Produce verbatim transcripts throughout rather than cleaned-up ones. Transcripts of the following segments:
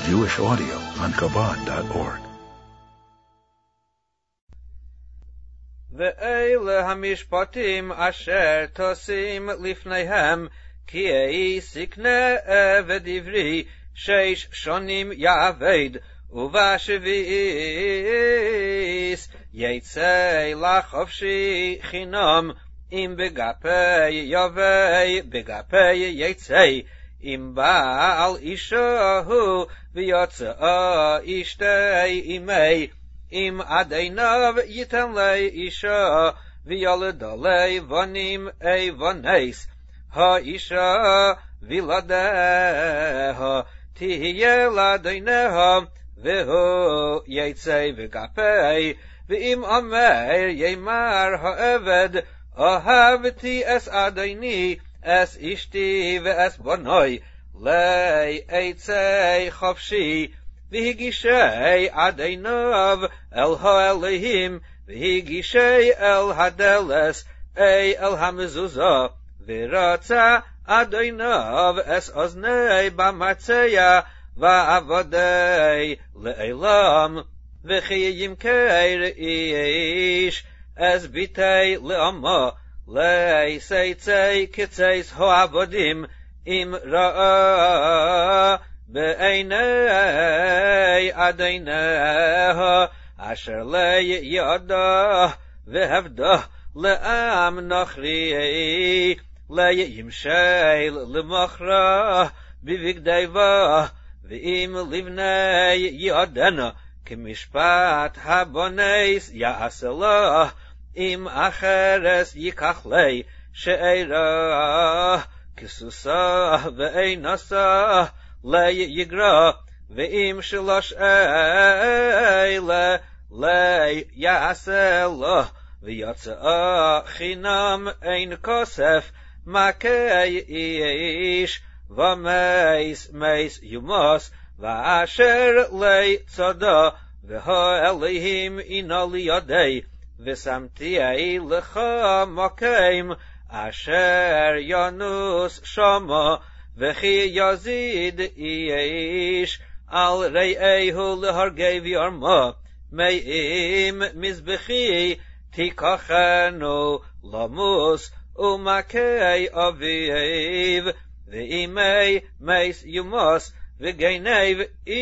Jewish audio on Chabad dot org. Ve'ele hamishpatim asher tosim lifneihem ki ei sikne eved ivri sheish shonim ya'aved uvashvi'is yitzei lachofshi chinam im begapei yavei begapei yitzei im ba'al ishahu v'yotza ishtei imei im adeinav yitan lei isha v'yoleda lei vonim ei voneis ha isha v'ladeha tihiye ladeineha v'hu yitzei v'gapei v'im amer yemar ha'eved ahavti es adeini es ishti ve'es bonoi lei eitzei chofshi v'higishei adeinav el ha'elihim v'higishei el hadeles ei el hamezuzah v'ratza adeinav es oznei b'matzeya v'avodei le'elam v'chiyim keir ish es bitei le'ama lei seitzei kitzeis ho'avodim im ra'a be'einei adeineha asher lei yada v'hevda le'am nochri lei yimshei l'machra b'vigdeiva v'im livnei yadena k'mishpat haboneis ya'aselah im acheres yikach lei she'eira k'susa ve'einasa lei yigra ve'im shalosh eile lei ya'aselah v'yotza chinam ein kosef makei ish v'meis meis yumos v'asher lei tzada v'ha'elihim inali yadei v'samtiei lecha mokeim asher yanus shama v'chi yazid ish al rei'ehu lehargei v'yarma me'im mizbechi tikachenu lamus umakei aviv v'imei meis yumos v'geinev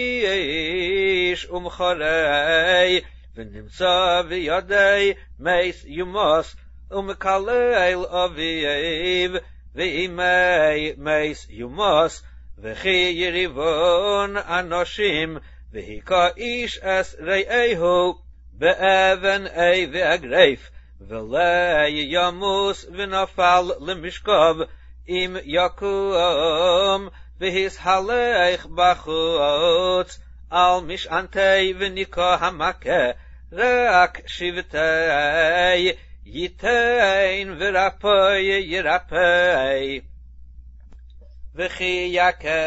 ish umcharei v'nimtza v'yadei meis yumos umkaleil aviv v'imei meis yumos v'chi yirivon anoshim v'hika ish es rei'ehu be'even ei v'agreif v'lei yamus v'nafal l'mishkov im yakum v'his halech b'chutz al mishantei v'nika hamake rak shivtei yitein v'rapoi yirapei v'chi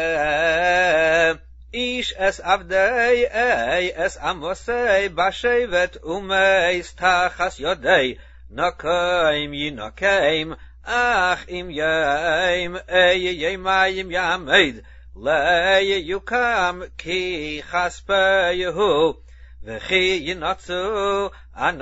yakem ish es avdei ei es amosei bashevet umeis tachas yodei nakaim yinakeim ach im yaim ei yemayim yameid lei yukam ki chaspeyehu v'chi yinatzu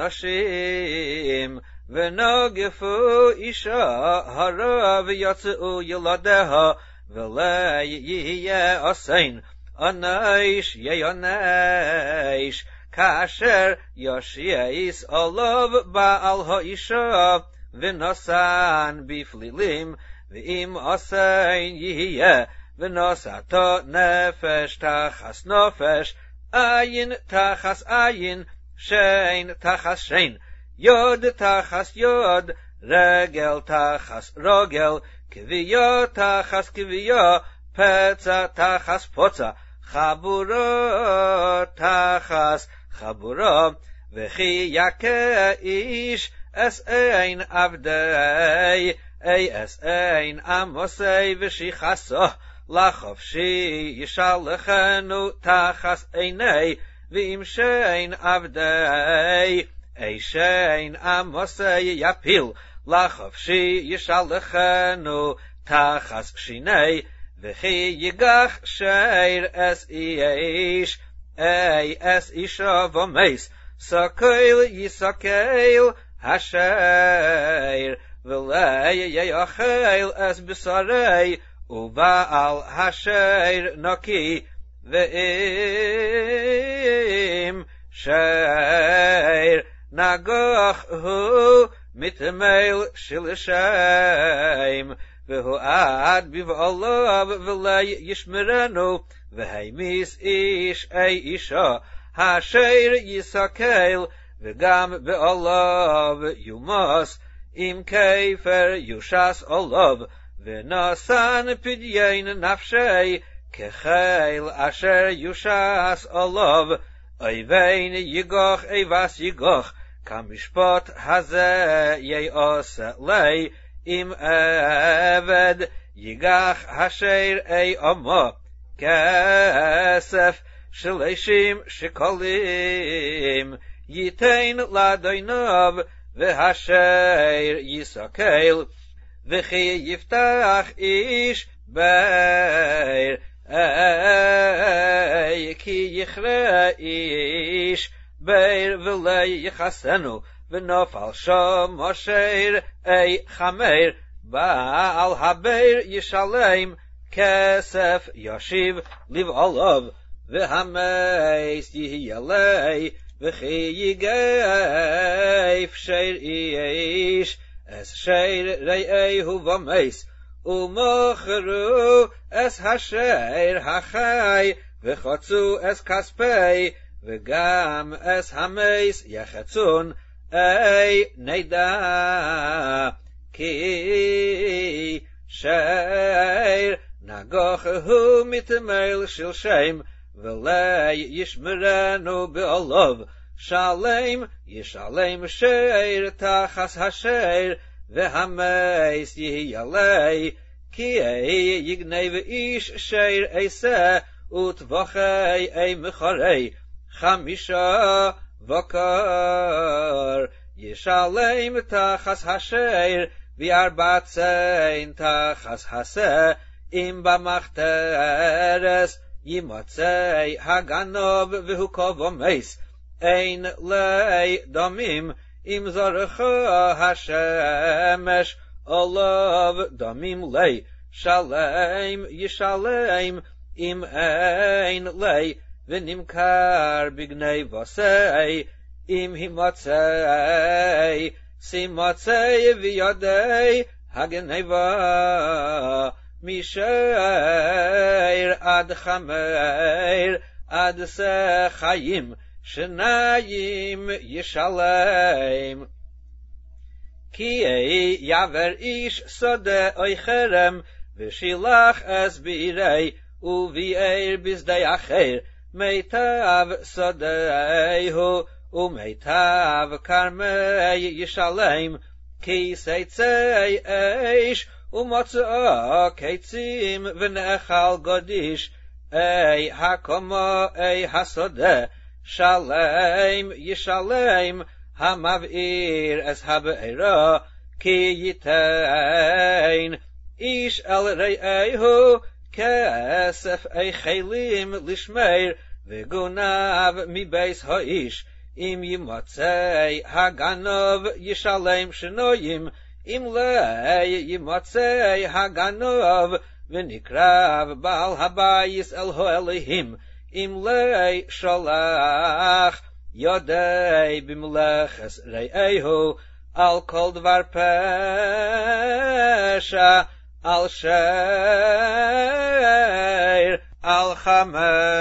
anoshim v'nogefu isha hara v'yatzu yiladeha v'lei yihye osein anaish yeyonesh kasher yoshiais olav ba'al ha'isha v'nosan biflilim v'im osein yihye v'nosato nefesh tachas nefesh ayin tachas ayin shein tachas shein yod tachas yod regel tachas rogel kviya tachas kviya petza tachas potza chabura tachas chabura v'chi yake ish es ein avdei ei es ein amosei v'shichaso lachofshi yishalechenu tachas einei v'im shein avdei ei shein amosei yapil lachofshi yishalechenu tachas shinei וכי ייגח שיר אס איש, אי אס אישה ומייס, סקל יסקל השיר, ולא יאכל אס בשרי, ובעל השיר נקי, ואם שיר נגח הוא מתמל של שם, והוא עד בבעליו ולא ישמרנו, והמיס איש אי אישה, השיר יסקל, וגם בעליו יומס, אם כפר יושס עליו, ונשן פדיין נפשי, כחיל אשר יושס עליו, אויבין יגוח איבס יגוח, כמשפט הזה יעשה לי, אם עבד יגח השיר אי עמו, כסף שלושים שקלים, ייתן לאדוניו, והשיר יסקל, וכי יפתח איש ביר, אי כי יכרה איש ביר ולא יחסנו, ונופל שם השיר אי חמיר, בעל הביר ישלם, כסף ישיב לבעליו, והמייס יהיה לי, וכי יגף שיר איש, אס שיר רעהו ומייס, ומוכרו אס השיר החי, וחוצו אס כספי, וגם אס המייס יחצון, אי נדע, כי שיר נגוח הוא מתמל של שם, ולא ישמרנו בעליו, שלם ישלם שיר תחס השיר, והמייס יהיה לי, כי אי יגנב איש שיר עשה, וטבחי אי מחרי, חמישה בקר, ישלם תחס השיר, וארבע צין תחס הסה, אם במחתרס ימצא הגנוב והוא כובו מייס, אין לי דמים, אם זרחו השמש, עליו דמים לי, שלם ישלם, אם אין לי, ונמכר בגנבוסי, אם ימצא, שימצא וידי הגנבה, משיר עד חמיר, עד שחיים, שניים ישלם. כי אי יעבר איש שדה אוי חרם, ושילח אס בירי, וביער בשדה אחר, מיטב שדהו, ומיטב כרמי ישלם, כי שיצי איש, ומצאו קיצים ונאכל גודיש, אי הקומו אי השדה, שלם ישלם, המבעיר אס הבעירה, כי ייתן איש אל רעהו, כסף אי חילים לשמר, וגונב מבייס האיש, אם ימצא הגנוב ישלם שנויים, אם לא ימצא הגנוב, ונקרב בעל הבייס אל האלוהים, אם לא שלח יודי במלאכת רעהו, על כל דבר פשע, על שיר, על חמיר,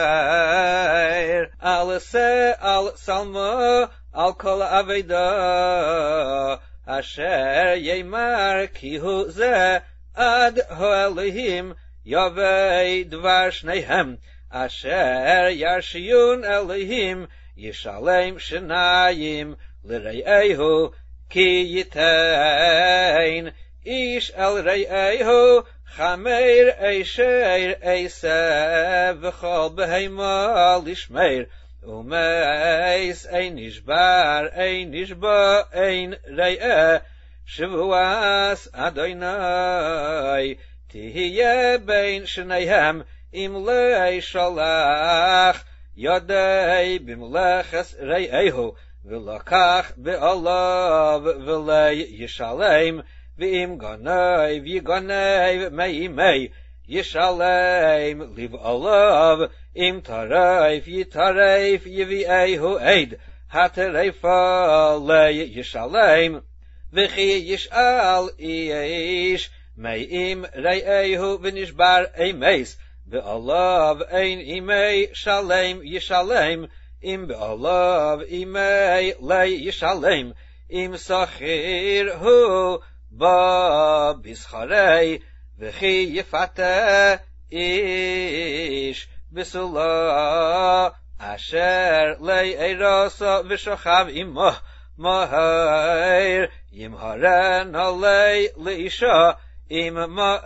על שא, על סלמו, על כל עבודה, אשר יאמר כי הוא זה, עד האלוהים יביא דבר שניהם, אשר ירשיון אלוהים, ישלם שניים לרעהו, כי ייתן איש אל רעהו, חמיר אשר עשה, וכל בהמה לשמר, ומייס אין נשבר, אין נשבע, אין רעה, שבועס אדוני, תהיה בין שניהם אם לא ישלח ידי במלאכת רעהו ולקח בעליו ולא ישלם ואם גנב יגנב מימי ישלם לבעליו אם טרף יטרף יביאהו עד הטרפה לא ישלם וכי ישאל איש מאם רעהו ונשבר אמס בעליו אין אימי שלם ישלם אם בעליו אימי לא ישלם אם שכיר הוא בא בשכרי וכי יפתה איש בסולה אשר לארוסו ושוכב עמו מהר ימהרן עלי לאישה אם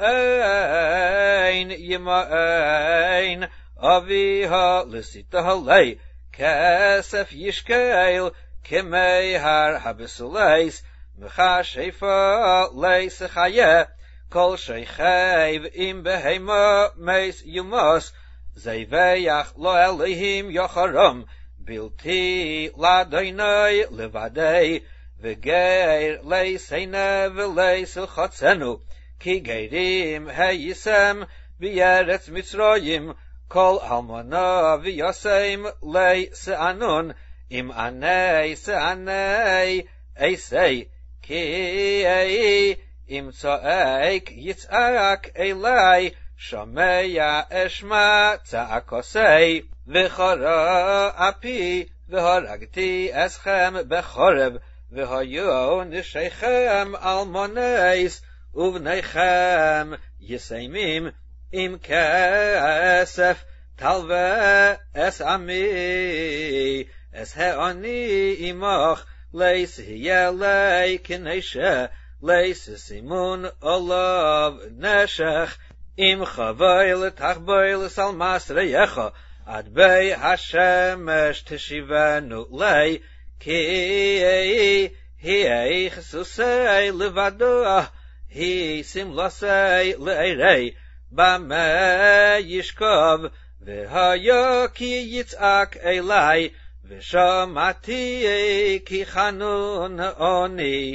מאין ימאין אביה לסיתה עלי כסף ישקל כמי הר הבסולייס מחשפה לייס חיה כל שייכב אם בהמה מייס יומוס זיווח לא אלוהים יחרום בלתי לדייני לבדי וגר לייסנה ולייסלחצנו כי גרים הייסם בארץ מצרים כל אלמנה ויוסם לייסענון אם עני שעני אייסי כי אם צועק יצעק אלי שומע אשמע צעקוסי וחרה אפי והרגתי אסכם בחורב והיו נשיכם אלמוניס ובניכם יסיימים אם כסף תלווה אס עמי אס העני עמך לייס יהיה לי כנשה לייס סימון עליו נשך אם חבל תחבל סלמס רייך עד בי השמש תשיבנו לי כי היא חסוסי לבדו היא סמלוסי לערי במה ישכב והיה כי יצעק אלי ושמעתי כי חנון עוני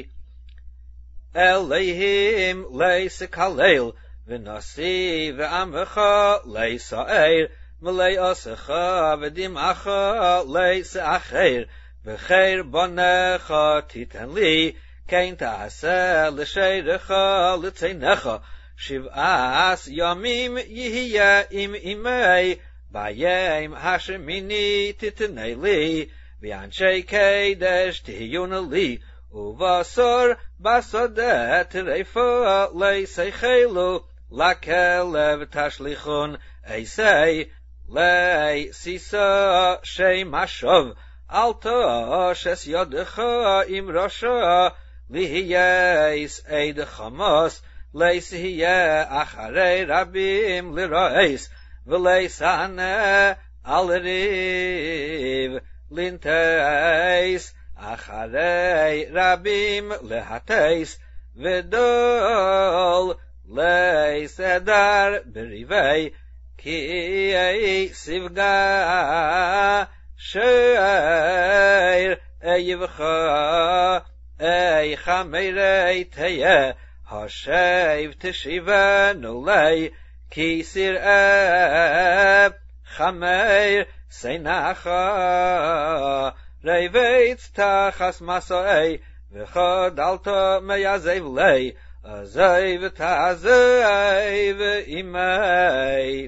אלוהים לייסקלל ונשיא ועמך לייסער מלייעסך ודמעך לייסאחר וחיר בונך תיתן לי כן תעשה לשירך לצינך שבעס ימים יהיה עם אמי ביום השמיני תתני לי ואנשי קדש תהיון לי ובסור בשדה טרפה לייסחלו לכלב תשליכון אייסי לייסיסה שם השוב אל תושס ידך עם ראשה להייס עד חמאס לייסהיה אחרי רבים לרעיס ולייסענה על ריב לנטייס אחרי רבים להטייס ודול לייסדר בריבי כי ספגה שיר אייבך אי חמירי תהיה השב תשיבנו לי כי סיראה חמיר סינחה רייבץ תחס מסעי וחדלת מייזב לי עזב תעזב אימי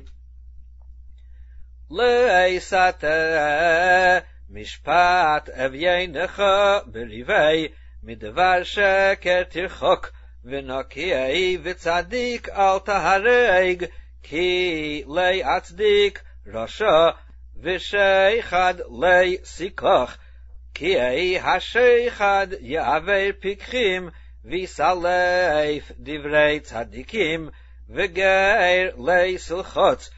לייסתה משפט אביינך בריבי מדבר שקר תרחוק ונקי וצדיק אל תהרג כי לי אצדיק רשע ושייחד לי סיכוך כי השייחד יעבר פיקחים ויסלף דברי צדיקים וגר לי סלחוץ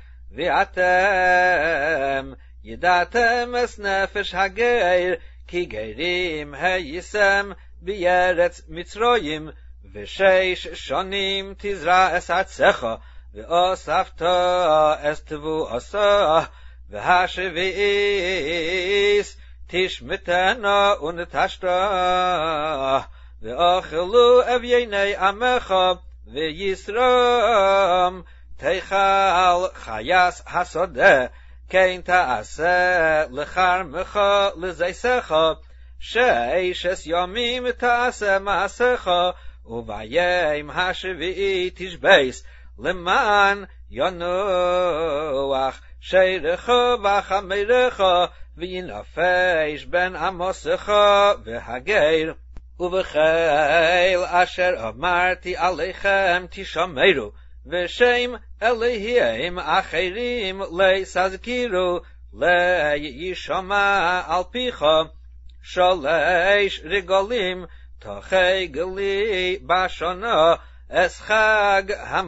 ואתם ידעתם אס נפש הגר כי גרים הייסם בארץ מצרים ושש שונים תזרע אס ארצך, ואוספת אס תבואסה, והשביעיס תשמטנה ונטשתה, ואוכלו אבייני עמך, וישרום תאכל חייס השדה, כן תעשה לחרמך לזיסך, שש ימים תעשה מעשך, וביום השביעי תשבייס, למען ינוח שירך וחמרך, וינפש בין עמוסך והגר. ובחיל אשר אמרתי עליכם תשמרו, ושם אלוהים אחרים ליסזכירו, לישמע על פיך, שלוש רגלים תחגלי בשנה, אס חג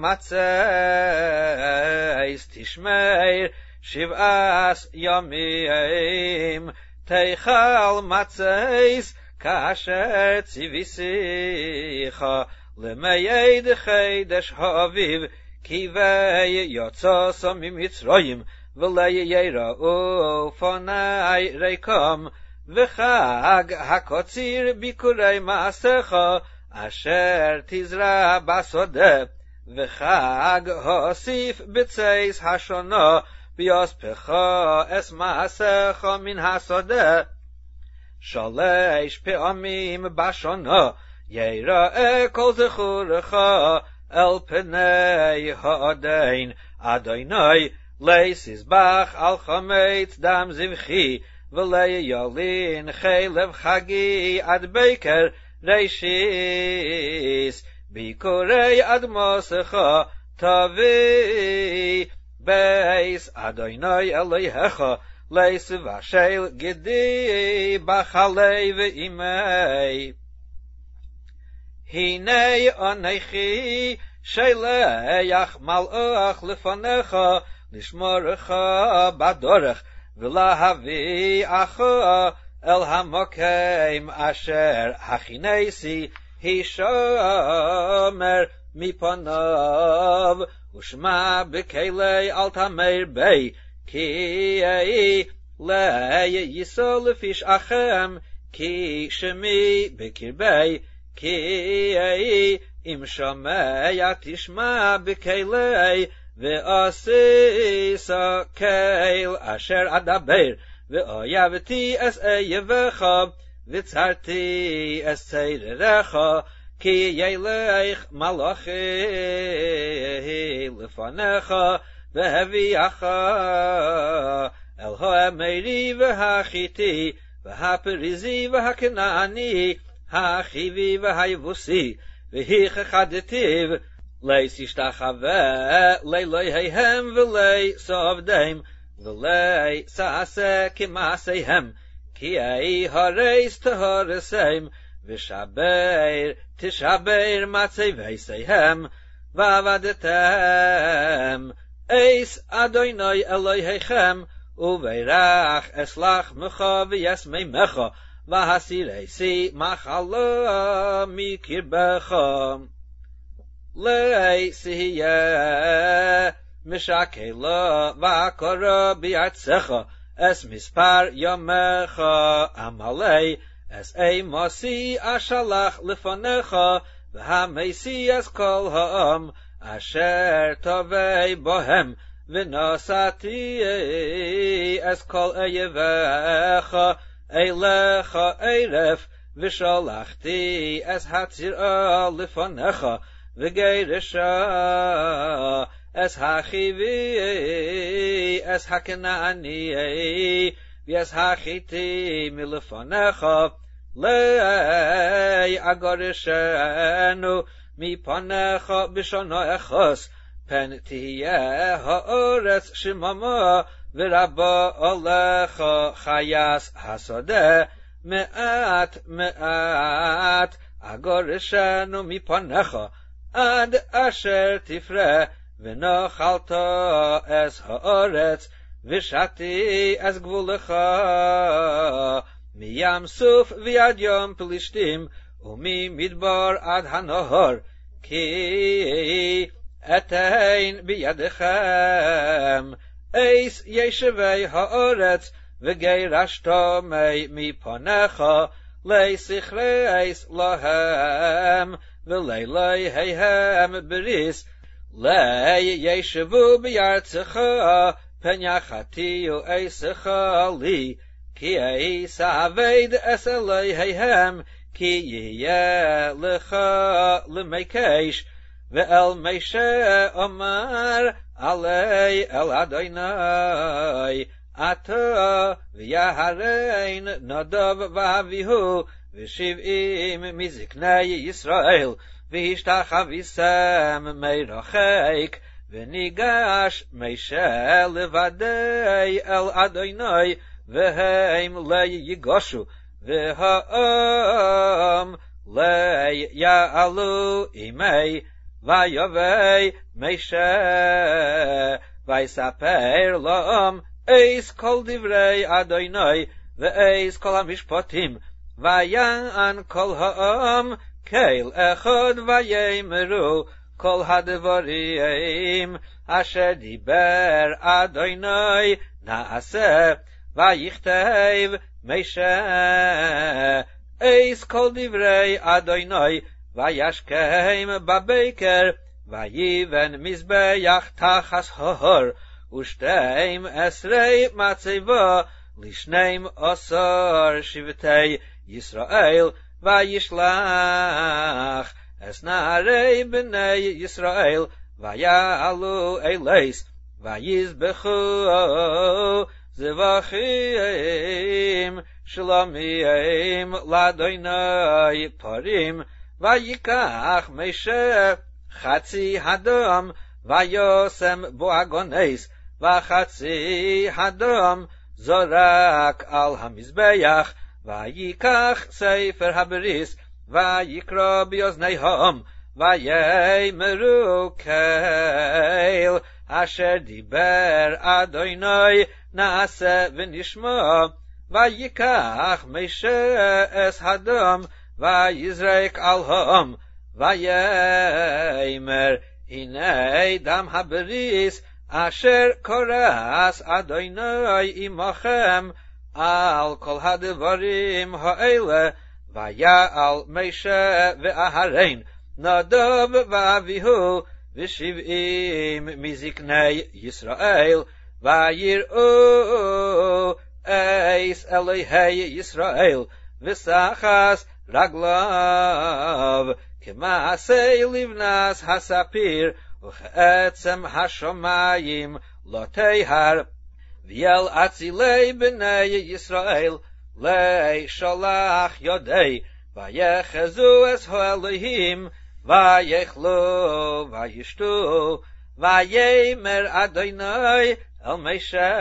המצייס תשמר שבעס ימים, תאכל מצייס כאשר ציוויסיך, למייד חידש האביב, כי ויצאו ממצרים, ולייראו פני ריקם, וחג הקוציר ביקורי מעשיך, אשר תזרע בשדה, וחג הוסיף בצייס השונה, ויוספך אס מעשיך מן השדה. שלוש פעמים בשנה יראה כל זכורך אל פני האדין אדוני, ליסזבח על חמץ דם זבחי, וליילין חלב חגי עד בקר רישיס, ביקורי אדמוסך תביא בייס אדוני אלוהיך, ליסבשל גדי בחלי ואימי. הנה אנכי שלח מלאך לפניך, לשמורך בדרך, ולהביאך אל המוקם אשר הכינסי, הישמר מפניו, ושמע בכלי אל תמר בי, כי ליסו לפיש אחם, כי שמי בקרבי, כי אם שומע תשמע בכלי, ועשיסה קהל אשר אדבר, ואויבתי אס אייבך, וצרתי אס צררך, כי ילך מלאכי לפניך, והביאך אל האמורי והחיתי, והפריזי והכנעני, החיבי והיבוסי, והיכחדתיו, ליסשתחווה לאלוהיהם ולסעבדם, ולסעשה כמעשיהם, כי אי הרס תהרסם, ושבר תשבר מצבייסיהם, ועבדתם אס אדוני אלוהיכם, וברך אסלח מך וישממך, והסירסי מחלה מקרבך. ליסיה משקלה ועקרה בארצך, אס מספר יומך עמלי, אס אימוסי אשלח לפניך, והמסי אס כל העם אשר תביא בהם, ונשאתי אס כל אויביך אליך ערף, ושלחתי אס הצירה לפניך, וגירשה אס החיבי אס הכנעני, ואס החיתי מלפניך, ליגרשנו מפניך בשנה אחת, פן תהיה הארץ שממה, ורבה עליך חייס השדה, מעט מעט אגרשנו מפניך, עד אשר תפרע, ונחלת אס הארץ, ושתי אס גבולך, מים סוף ועד יום פלישתים, וממדבר עד הנהר, כי אתן בידכם, אייס ישבי הארץ, וגירשתמי מפניך, לסכרייס להם, ולילהם בריס, לישבו בארצך, פן יחתיו לי, כי אייס אבד אס אלוהיהם, כי יהיה לך למקש, ואל משה אומר עלי אל אדוני, אתה ויהרן נדב ואביהו, ושבעים מזקני ישראל, והשתחוויסם מרחק, וניגש משה לבדי אל אדוני, והם ליגשו, והעם ליעלו עמי, ויבוא משה, ויספר להם אייס כל דברי אדוני, ואייס כל המשפטים, ויען כל העם, כל אחד ויאמרו כל הדברים, אשר דיבר אדוני נעשה, ויכתב משה אייס כל דברי אדוני, וישכם בבקר, ויבן מזבח תחת ההר, ושתים עשרה מצבה לשנים עשר שבטי ישראל, וישלח את נערי בני ישראל, ויעלו אליס, ויזבחו זבחים שלמים לאדוני פרים, ויקח משה חצי הדם, וישם בו הגונס, וחצי הדם זרק על המזבח, ויקח ספר הבריס, ויקרא באוזניהם, ויאמרו כל אשר דיבר אדוני נעשה ונשמע, ויקח משה את הדם, ויזרק על העם, ויאמר הנה דם הבריס, אשר כורס אדוני עמכם, על כל הדברים האלה, ויעל משה ואהרן, נדב ואביהו, ושבעים מזקני ישראל, ויראו אייס אלוהי ישראל, וסחס רגליו, כמעשה לבנס הספיר, וכעצם השמיים לא תהר, ויל אצילי בני ישראל, לשלח ידי, ויחזו את האלוהים, ויאכלו וישתו, ויאמר אדוני אל משה,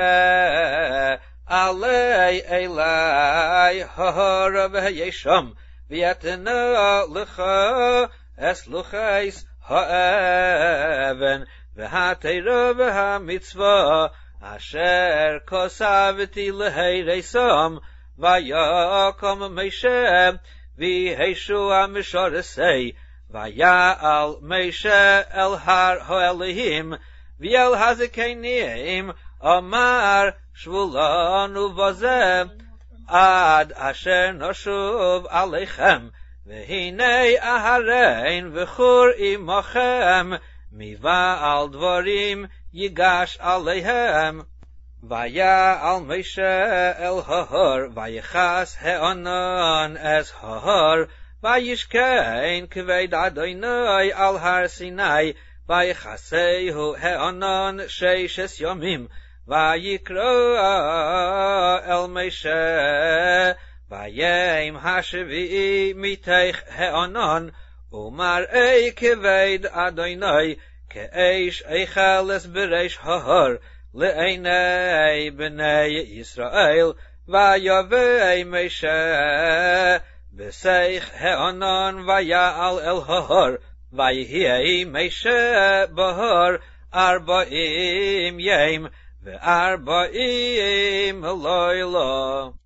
עלי אלי ההר והישם, ויתנה לך את לוחס האבן, והתורה והמצווה, אשר כוסבתי להירסם, ויקום משה, וישוע משורסי, ויעל משה אל הר האלוהים, ואל הזקנים, אמר שבולנו בזה, עד אשר נשוב עליכם, והנה אהרן וחור עמכם, מבעל דברים ייגש עליהם. ויעל משה אל ההר, ויכס הענן את ההר, וישכן כבד אדוני על הר סיני, ויכסהו הענן ששת ימים, ויקרא אל משה ביום השביעי מתוך הענן, ומראה כבד אדוני כאש איכלס בריש ההר, לעיני בני ישראל, ויבוא משה בסייח הענן, ויעל אל ההר, ויהי משה בהר ארבעים יום וארבעים לילה.